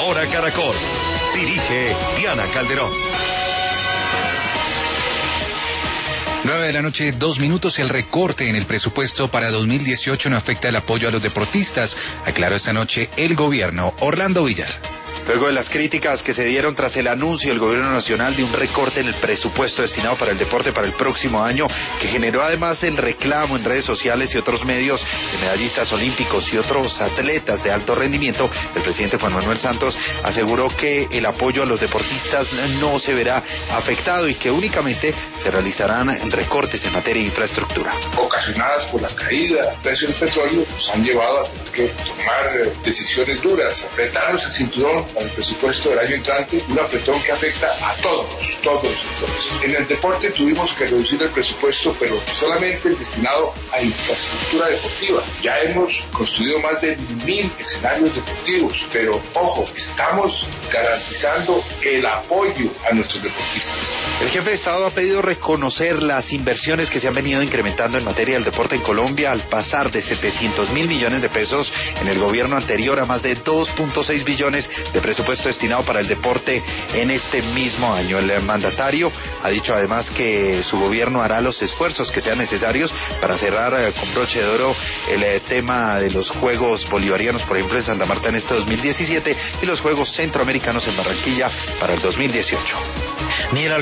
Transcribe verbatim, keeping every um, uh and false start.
Hora Caracol. Dirige Diana Calderón. Nueve de la noche, dos minutos. El recorte en el presupuesto para dos mil dieciocho no afecta el apoyo a los deportistas, aclaró esta noche el gobierno. Orlando Villar. Luego de las críticas que se dieron tras el anuncio del gobierno nacional de un recorte en el presupuesto destinado para el deporte para el próximo año, que generó además el reclamo en redes sociales y otros medios de medallistas olímpicos y otros atletas de alto rendimiento, el presidente Juan Manuel Santos aseguró que el apoyo a los deportistas no se verá afectado y que únicamente se realizarán recortes en materia de infraestructura. Ocasionadas por la caída del precio del petróleo, nos han llevado a tener que tomar decisiones duras, apretarnos el cinturón para el presupuesto del año entrante, un apretón que afecta a todos, todos los sectores. En el deporte tuvimos que reducir el presupuesto, pero solamente el destinado a infraestructura deportiva. Ya hemos construido más de mil escenarios deportivos, pero ojo, estamos garantizando el apoyo a nuestros deportistas. El jefe de Estado ha pedido reconocer las inversiones que se han venido incrementando en materia del deporte en Colombia al pasar de setecientos mil millones de pesos en el gobierno anterior a más de dos punto seis billones de presupuesto destinado para el deporte en este mismo año. El mandatario ha dicho además que su gobierno hará los esfuerzos que sean necesarios para cerrar eh, con broche de oro el eh, tema de los Juegos Bolivarianos, por ejemplo, en Santa Marta en este dos mil diecisiete y los Juegos Centroamericanos en Barranquilla para el dos mil dieciocho. Ni el